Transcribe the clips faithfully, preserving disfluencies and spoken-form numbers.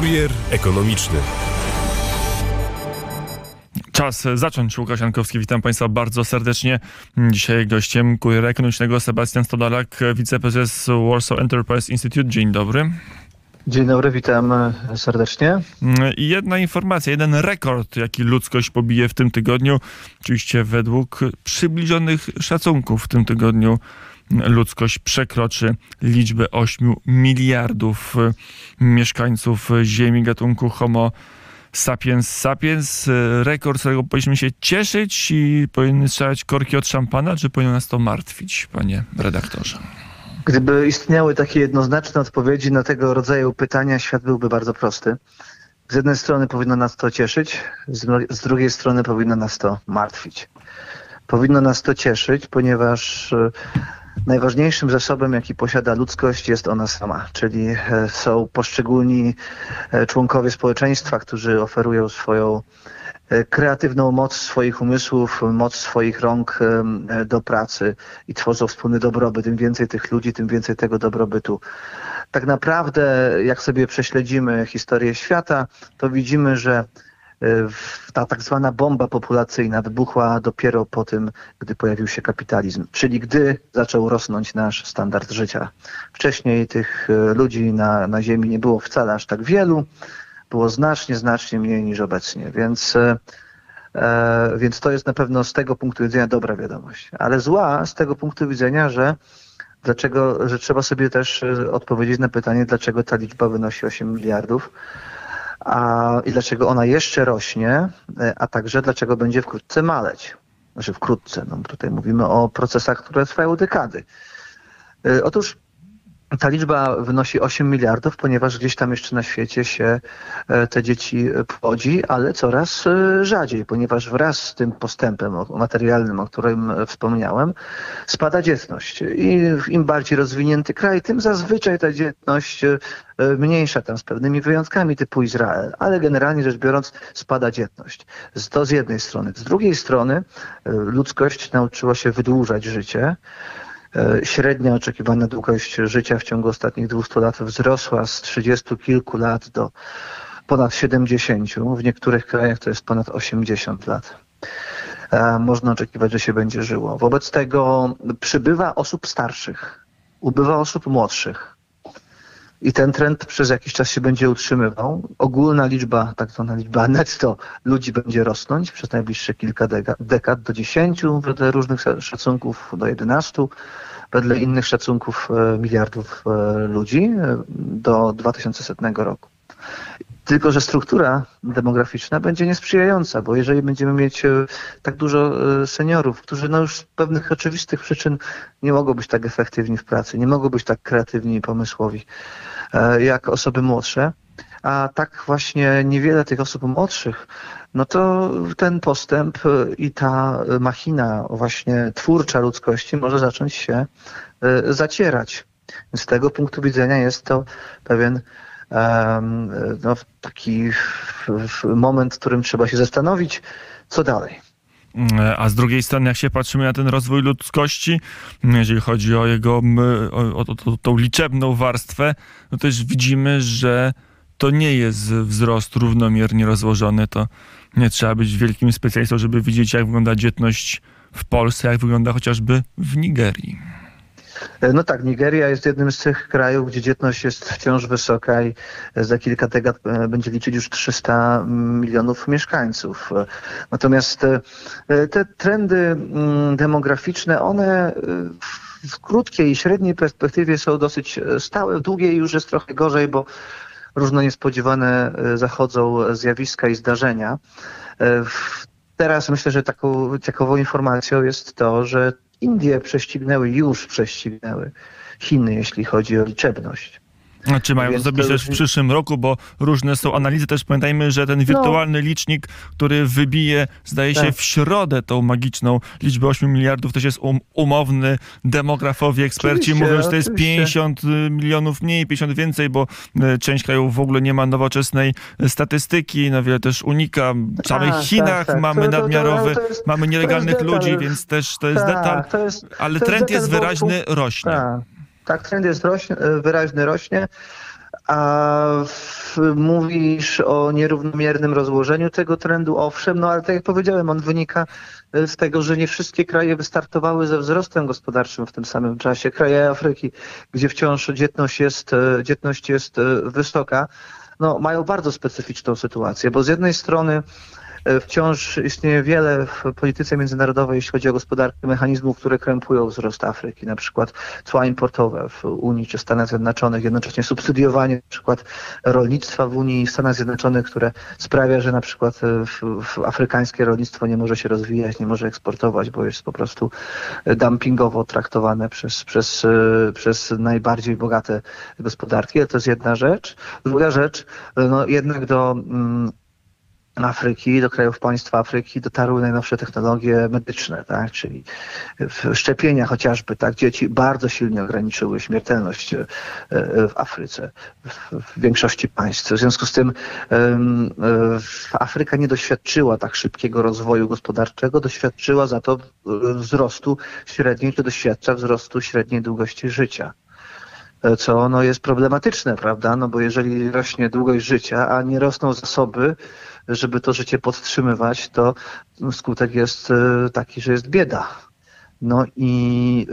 Kurier ekonomiczny. Czas zacząć. Łukasz Jankowski, witam Państwa bardzo serdecznie. Dzisiaj gościem Kuriera Ekonomicznego Sebastian Stodalak, wiceprezes Warsaw Enterprise Institute. Dzień dobry. Dzień dobry, witam serdecznie. I jedna informacja, jeden rekord, jaki ludzkość pobije w tym tygodniu. Oczywiście według przybliżonych szacunków w tym tygodniu ludzkość przekroczy liczbę ośmiu miliardów mieszkańców Ziemi, gatunku Homo sapiens sapiens. Rekord, z którego powinniśmy się cieszyć i powinny strzelać korki od szampana, czy powinno nas to martwić, panie redaktorze? Gdyby istniały takie jednoznaczne odpowiedzi na tego rodzaju pytania, świat byłby bardzo prosty. Z jednej strony powinno nas to cieszyć, z drugiej strony powinno nas to martwić. Powinno nas to cieszyć, ponieważ najważniejszym zasobem, jaki posiada ludzkość, jest ona sama, czyli są poszczególni członkowie społeczeństwa, którzy oferują swoją kreatywną moc swoich umysłów, moc swoich rąk do pracy i tworzą wspólny dobrobyt. Im więcej tych ludzi, tym więcej tego dobrobytu. Tak naprawdę, jak sobie prześledzimy historię świata, to widzimy, że ta tak zwana bomba populacyjna wybuchła dopiero po tym, gdy pojawił się kapitalizm, czyli gdy zaczął rosnąć nasz standard życia. Wcześniej tych ludzi na, na Ziemi nie było wcale aż tak wielu, było znacznie, znacznie mniej niż obecnie, więc, e, więc to jest na pewno z tego punktu widzenia dobra wiadomość, ale zła z tego punktu widzenia, że dlaczego, że trzeba sobie też odpowiedzieć na pytanie, dlaczego ta liczba wynosi osiem miliardów, a, i dlaczego ona jeszcze rośnie, a także dlaczego będzie wkrótce maleć. Znaczy wkrótce, no tutaj mówimy o procesach, które trwają dekady. E, otóż ta liczba wynosi osiem miliardów, ponieważ gdzieś tam jeszcze na świecie się te dzieci płodzi, ale coraz rzadziej, ponieważ wraz z tym postępem materialnym, o którym wspomniałem, spada dzietność. I im bardziej rozwinięty kraj, tym zazwyczaj ta dzietność mniejsza, tam z pewnymi wyjątkami typu Izrael, ale generalnie rzecz biorąc spada dzietność. To z jednej strony. Z drugiej strony ludzkość nauczyła się wydłużać życie. Średnia oczekiwana długość życia w ciągu ostatnich dwustu lat wzrosła z trzydziestu kilku lat do ponad siedemdziesięciu. W niektórych krajach to jest ponad osiemdziesiąt lat. Można oczekiwać, że się będzie żyło. Wobec tego przybywa osób starszych, ubywa osób młodszych. I ten trend przez jakiś czas się będzie utrzymywał. Ogólna liczba, tak zwana liczba netto ludzi będzie rosnąć przez najbliższe kilka dekad do dziesięciu, wedle różnych szacunków do jedenastu, wedle innych szacunków miliardów ludzi do dwa tysiące setnego roku. Tylko że struktura demograficzna będzie niesprzyjająca, bo jeżeli będziemy mieć tak dużo seniorów, którzy no już z pewnych oczywistych przyczyn nie mogą być tak efektywni w pracy, nie mogą być tak kreatywni i pomysłowi jak osoby młodsze, a tak właśnie niewiele tych osób młodszych, no to ten postęp i ta machina właśnie twórcza ludzkości może zacząć się zacierać. Więc z tego punktu widzenia jest to pewien no, taki moment, w którym trzeba się zastanowić, co dalej. A z drugiej strony, jak się patrzymy na ten rozwój ludzkości, jeżeli chodzi o jego, o, o, o tą liczebną warstwę, no też widzimy, że to nie jest wzrost równomiernie rozłożony. To nie trzeba być wielkim specjalistą, żeby widzieć, jak wygląda dzietność w Polsce, jak wygląda chociażby w Nigerii. No tak, Nigeria jest jednym z tych krajów, gdzie dzietność jest wciąż wysoka i za kilka dekad będzie liczyć już trzysta milionów mieszkańców. Natomiast te trendy demograficzne, one w krótkiej i średniej perspektywie są dosyć stałe, w długiej już jest trochę gorzej, bo różne niespodziewane zachodzą zjawiska i zdarzenia. Teraz myślę, że taką ciekawą informacją jest to, że Indie prześcignęły, już prześcignęły Chiny, jeśli chodzi o liczebność. A czy mają to zrobić też w przyszłym roku, bo różne są analizy. Też pamiętajmy, że ten wirtualny no. licznik, który wybije, zdaje się, tak. w środę tą magiczną liczbę ośmiu miliardów, też jest um, umowny. Demografowie, eksperci oczywiście, mówią, że to jest oczywiście. pięćdziesiąt milionów mniej, pięćdziesiąt więcej, bo część krajów w ogóle nie ma nowoczesnej statystyki, no wiele też unika. W samych A, Chinach tak, tak. mamy to, to, nadmiarowe, to, to jest, mamy nielegalnych ludzi, więc też to jest tak, detal, to jest, ale to trend jest, jest wyraźny, rośnie. Tak. Tak, trend jest rośnie, wyraźny, rośnie, A w, mówisz o nierównomiernym rozłożeniu tego trendu, owszem, no ale tak jak powiedziałem, on wynika z tego, że nie wszystkie kraje wystartowały ze wzrostem gospodarczym w tym samym czasie. Kraje Afryki, gdzie wciąż dzietność jest, dzietność jest wysoka, no, mają bardzo specyficzną sytuację, bo z jednej strony wciąż istnieje wiele w polityce międzynarodowej, jeśli chodzi o gospodarkę, mechanizmów, które krępują wzrost Afryki, na przykład cła importowe w Unii czy Stanach Zjednoczonych, jednocześnie subsydiowanie na przykład rolnictwa w Unii i Stanach Zjednoczonych, które sprawia, że na przykład w, w afrykańskie rolnictwo nie może się rozwijać, nie może eksportować, bo jest po prostu dumpingowo traktowane przez, przez, przez najbardziej bogate gospodarki. To jest jedna rzecz. Druga rzecz, no jednak do mm, Afryki, do krajów państwa Afryki dotarły najnowsze technologie medyczne, tak, czyli szczepienia chociażby, tak, dzieci bardzo silnie ograniczyły śmiertelność w Afryce, w większości państw. W związku z tym Afryka nie doświadczyła tak szybkiego rozwoju gospodarczego, doświadczyła za to wzrostu średniej, czy doświadcza wzrostu średniej długości życia. Co no, jest problematyczne, prawda? No bo jeżeli rośnie długość życia, a nie rosną zasoby, żeby to życie podtrzymywać, to skutek jest taki, że jest bieda. No i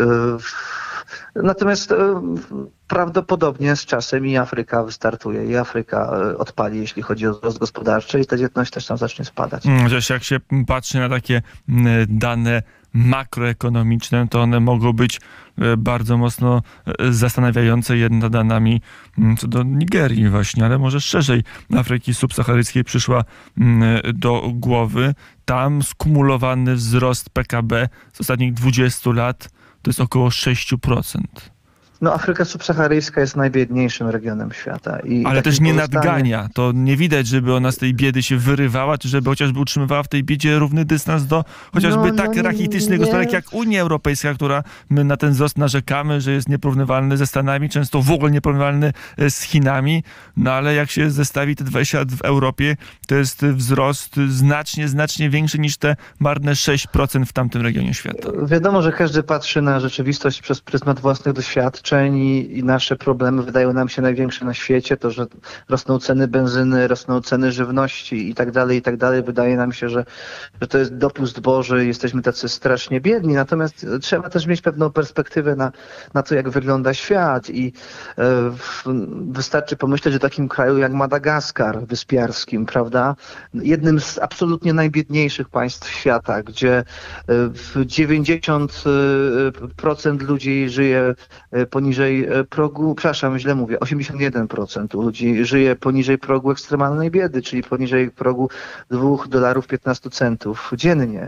yy, natomiast yy, prawdopodobnie z czasem i Afryka wystartuje, i Afryka odpali, jeśli chodzi o wzrost gospodarczy, i ta dzietność też tam zacznie spadać. Chociaż jak się patrzy na takie dane makroekonomiczne, to one mogą być bardzo mocno zastanawiające jedna danami co do Nigerii właśnie, ale może szerzej Afryki subsaharyjskiej przyszła do głowy. Tam skumulowany wzrost P K B z ostatnich dwudziestu lat to jest około sześć procent. No, Afryka subsaharyjska jest najbiedniejszym regionem świata. I ale też nie nadgania. To nie widać, żeby ona z tej biedy się wyrywała, czy żeby chociażby utrzymywała w tej biedzie równy dystans do chociażby no, tak no, rachitycznych gospodarek jak Unia Europejska, która my na ten wzrost narzekamy, że jest nieporównywalny ze Stanami, często w ogóle nieporównywalny z Chinami, no ale jak się zestawi te dwadzieścia lat w Europie, to jest wzrost znacznie, znacznie większy niż te marne sześć procent w tamtym regionie świata. Wiadomo, że każdy patrzy na rzeczywistość przez pryzmat własnych doświadczeń, I, i nasze problemy wydają nam się największe na świecie, to, że rosną ceny benzyny, rosną ceny żywności i tak dalej, i tak dalej. Wydaje nam się, że, że to jest dopust Boży i jesteśmy tacy strasznie biedni. Natomiast trzeba też mieć pewną perspektywę na, na to, jak wygląda świat i e, wystarczy pomyśleć o takim kraju jak Madagaskar wyspiarskim, prawda? Jednym z absolutnie najbiedniejszych państw świata, gdzie dziewięćdziesiąt procent ludzi żyje poniżej poniżej progu, przepraszam, źle mówię, osiemdziesiąt jeden procent ludzi żyje poniżej progu ekstremalnej biedy, czyli poniżej progu dwóch dolarów piętnaście centów dziennie.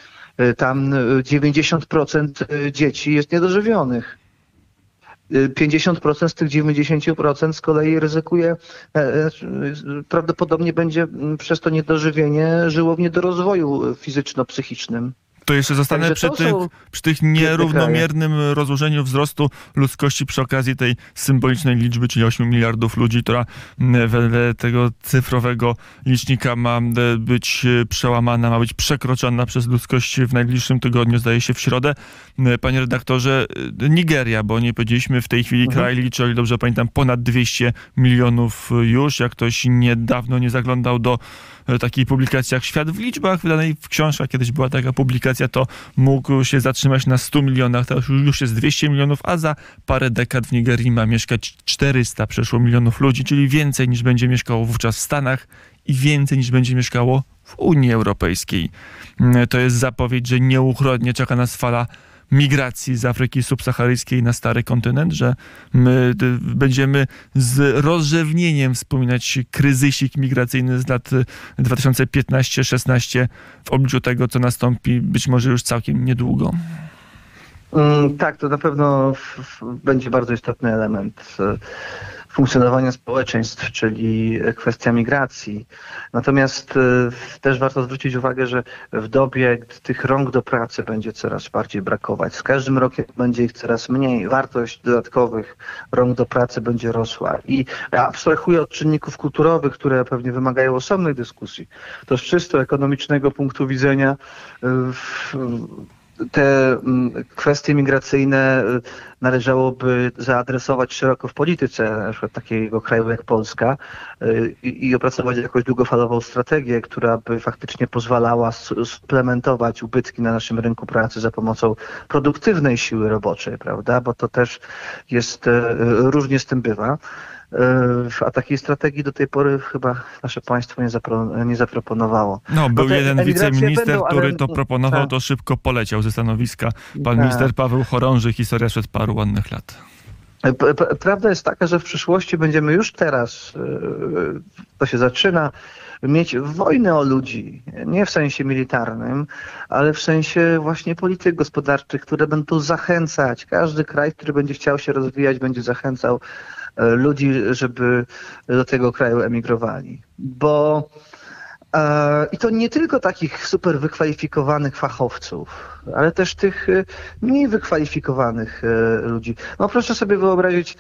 Tam dziewięćdziesiąt procent dzieci jest niedożywionych. pięćdziesiąt procent z tych dziewięćdziesiąt procent z kolei ryzykuje, prawdopodobnie będzie przez to niedożywienie żyło w niedorozwoju fizyczno-psychicznym. To jeszcze zostanę przy, tych, przy tych nierównomiernym rozłożeniu wzrostu ludzkości przy okazji tej symbolicznej liczby, czyli ośmiu miliardów ludzi, która wedle tego cyfrowego licznika ma być przełamana, ma być przekroczona przez ludzkość w najbliższym tygodniu, zdaje się w środę. Panie redaktorze, Nigeria, bo nie powiedzieliśmy, w tej chwili mhm. kraj liczy, o ile dobrze pamiętam, ponad dwieście milionów już. Jak ktoś niedawno nie zaglądał do takiej publikacji jak Świat w liczbach, wydanej w książkach, kiedyś była taka publikacja, to mógł się zatrzymać na stu milionach, teraz już jest dwieście milionów, a za parę dekad w Nigerii ma mieszkać czterysta przeszło milionów ludzi, czyli więcej niż będzie mieszkało wówczas w Stanach i więcej niż będzie mieszkało w Unii Europejskiej. To jest zapowiedź, że nieuchronnie czeka nas fala migracji z Afryki subsaharyjskiej na stary kontynent, że my będziemy z rozrzewnieniem wspominać kryzysik migracyjny z lat dwa tysiące piętnaście szesnaście w obliczu tego, co nastąpi być może już całkiem niedługo. Tak, to na pewno będzie bardzo istotny element funkcjonowania społeczeństw, czyli kwestia migracji. Natomiast y, też warto zwrócić uwagę, że w dobie, gdy tych rąk do pracy będzie coraz bardziej brakować, z każdym rokiem będzie ich coraz mniej, wartość dodatkowych rąk do pracy będzie rosła. I ja abstrahuję od czynników kulturowych, które pewnie wymagają osobnej dyskusji. To z czysto ekonomicznego punktu widzenia y, te kwestie migracyjne należałoby zaadresować szeroko w polityce, na przykład takiego kraju jak Polska i, i opracować jakąś długofalową strategię, która by faktycznie pozwalała suplementować ubytki na naszym rynku pracy za pomocą produktywnej siły roboczej, prawda? Bo to też jest, różnie z tym bywa. A takiej strategii do tej pory chyba nasze państwo nie, zapro, nie zaproponowało. No, był jeden wiceminister, będą, który ale... to proponował, tak. to szybko poleciał ze stanowiska. Pan tak. minister Paweł Chorąży, historia sprzed paru ładnych lat. Prawda jest taka, że w przyszłości będziemy już teraz, to się zaczyna, mieć wojnę o ludzi. Nie w sensie militarnym, ale w sensie właśnie polityk gospodarczych, które będą zachęcać. Każdy kraj, który będzie chciał się rozwijać, będzie zachęcał ludzi, żeby do tego kraju emigrowali. Bo e, i to nie tylko takich super wykwalifikowanych fachowców, ale też tych mniej wykwalifikowanych e, ludzi. No proszę sobie wyobrazić,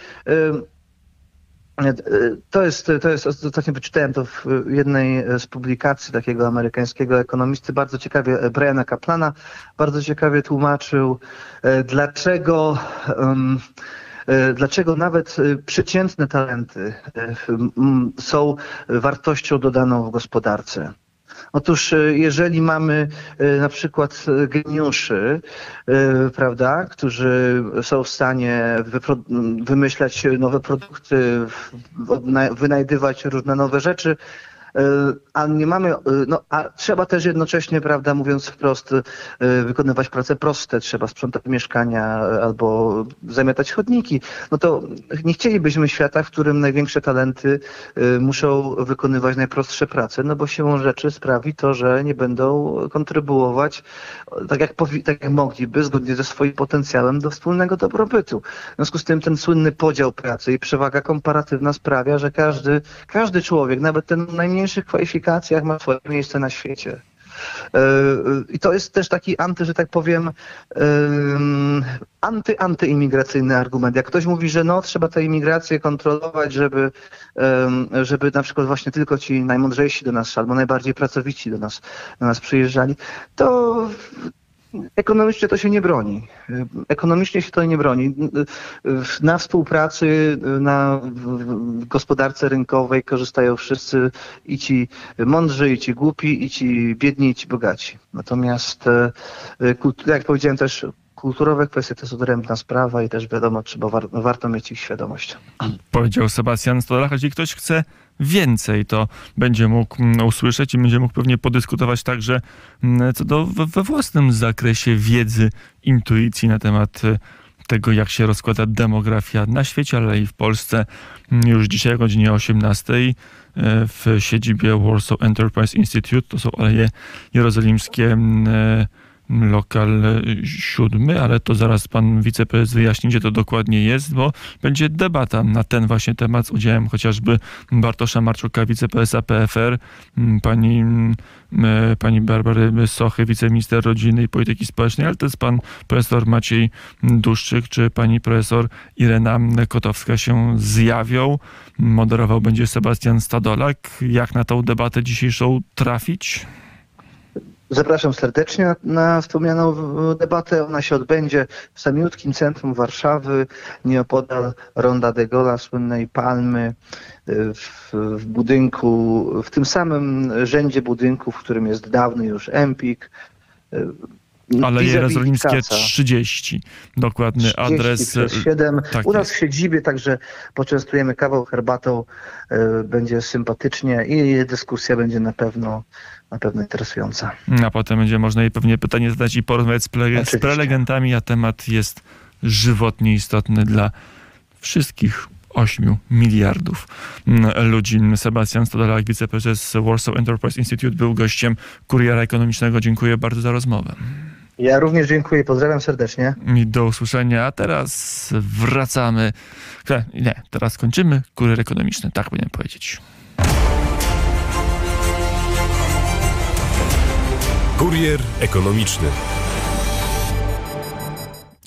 e, to jest, to jest, ostatnio wyczytałem to w jednej z publikacji takiego amerykańskiego ekonomisty, bardzo ciekawie, Briana Kaplana, bardzo ciekawie tłumaczył, e, dlaczego um, Dlaczego nawet przeciętne talenty są wartością dodaną w gospodarce? Otóż jeżeli mamy na przykład geniuszy, prawda, którzy są w stanie wymyślać nowe produkty, wynajdywać różne nowe rzeczy, a nie mamy, no a trzeba też jednocześnie, prawda, mówiąc wprost, wykonywać prace proste, trzeba sprzątać mieszkania albo zamiatać chodniki, no to nie chcielibyśmy świata, w którym największe talenty muszą wykonywać najprostsze prace, no bo siłą rzeczy sprawi to, że nie będą kontrybuować tak jak, powi- tak jak mogliby, zgodnie ze swoim potencjałem, do wspólnego dobrobytu. W związku z tym ten słynny podział pracy i przewaga komparatywna sprawia, że każdy, każdy człowiek, nawet ten najmniejszy w kwalifikacjach ma swoje miejsce na świecie. I to jest też taki anty, że tak powiem, anty, antyimigracyjny argument. Jak ktoś mówi, że no trzeba tę imigrację kontrolować, żeby, żeby na przykład właśnie tylko ci najmądrzejsi do nas albo najbardziej pracowici do nas, do nas przyjeżdżali, to ekonomicznie to się nie broni. Ekonomicznie się to nie broni. Na współpracy, na w gospodarce rynkowej korzystają wszyscy, i ci mądrzy, i ci głupi, i ci biedni, i ci bogaci. Natomiast, jak powiedziałem też, kulturowe kwestie to jest odrębna sprawa i też wiadomo, trzeba, warto mieć ich świadomość. Powiedział Sebastian Stodola. Jeśli ktoś chce więcej, to będzie mógł usłyszeć i będzie mógł pewnie podyskutować także co do we własnym zakresie wiedzy, intuicji na temat tego, jak się rozkłada demografia na świecie, ale i w Polsce. Już dzisiaj o godzinie osiemnastej w siedzibie Warsaw Enterprise Institute, to są Aleje Jerozolimskie, lokal siódmy, ale to zaraz pan wiceprezes wyjaśni, gdzie to dokładnie jest, bo będzie debata na ten właśnie temat z udziałem chociażby Bartosza Marczuka, wiceprezesa P F R, pani, pani Barbary Sochy, wiceminister rodziny i polityki społecznej, ale to jest pan profesor Maciej Duszczyk, czy pani profesor Irena Kotowska się zjawią. Moderował będzie Sebastian Stadolak. Jak na tą debatę dzisiejszą trafić? Zapraszam serdecznie na, na wspomnianą debatę. Ona się odbędzie w samiutkim centrum Warszawy, nieopodal Ronda de Gola, słynnej Palmy, w, w budynku, w tym samym rzędzie budynków, w którym jest dawny już Empik. Aleje Jerozolimskie trzydzieści. Dokładny adres. siedem. Tak U nas jest. w siedzibie, także poczęstujemy kawą, herbatą. Będzie sympatycznie i dyskusja będzie na pewno na pewno interesująca. A potem będzie można jej pewnie pytanie zadać i porozmawiać z, pre- z prelegentami, a temat jest żywotnie istotny dla wszystkich ośmiu miliardów ludzi. Sebastian Stodolak, wiceprezes Warsaw Enterprise Institute, był gościem Kuriera Ekonomicznego. Dziękuję bardzo za rozmowę. Ja również dziękuję, pozdrawiam serdecznie. I do usłyszenia, a teraz wracamy. Nie, teraz kończymy Kurier Ekonomiczny, tak powinienem powiedzieć. Kurier Ekonomiczny.